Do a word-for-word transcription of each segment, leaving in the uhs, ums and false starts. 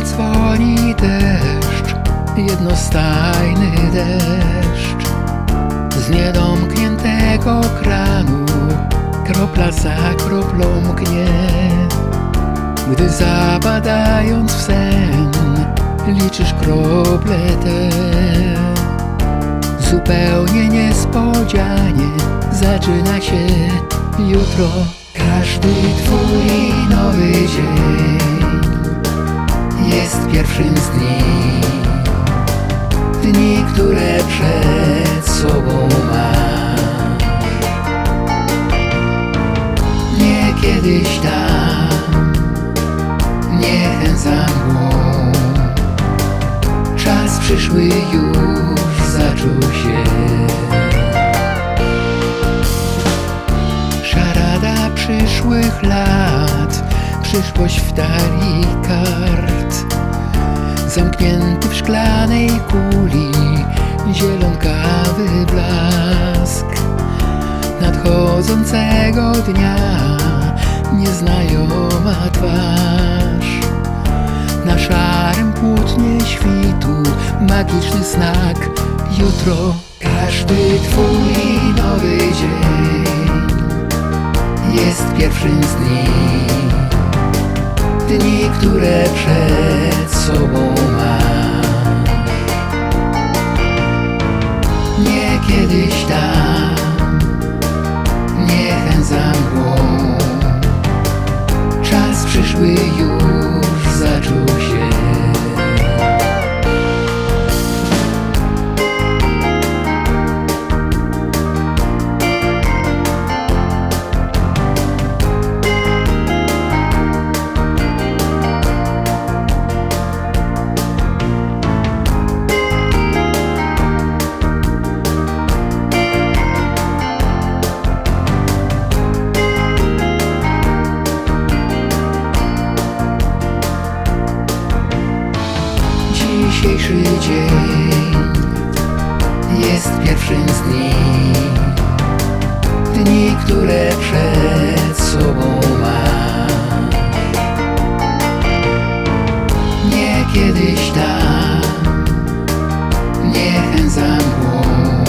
dzwoni deszcz, jednostajny deszcz. Z niedomkniętego kranu kropla za kroplą mknie, gdy zapadając w sen liczysz krople te. Zupełnie niespodzianie zaczyna się jutro. Każdy twój nowy dzień jest pierwszym z dni, dni, które przed sobą masz. Nie kiedyś tam, niechęć za mgłą, czas przyszły już zaczął się. Szarada przyszłych lat, przyszłość w talii kart, zamknięty w szklanej kuli zielonkawy blask nadchodzącego dnia, nieznajoma twarz. Na szarym płótnie świtu magiczny znak jutro. Każdy twój nowy dzień jest pierwszym z dni, dni, które przed sobą masz. Nie kiedyś tam, niechęć za mgłą, czas przyszły już zaczął się. Dzisiejszy dzień jest pierwszym z dni, dni, które przed sobą masz. Nie kiedyś tam, niechęć za mgłą,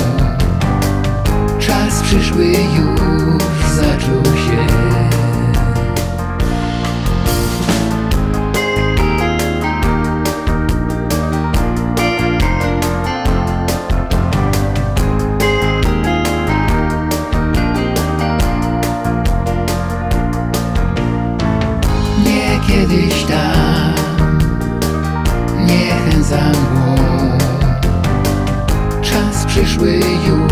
czas przyszły już zaczął się. Kiedyś tam, niechęć za mgłą, czas przyszły już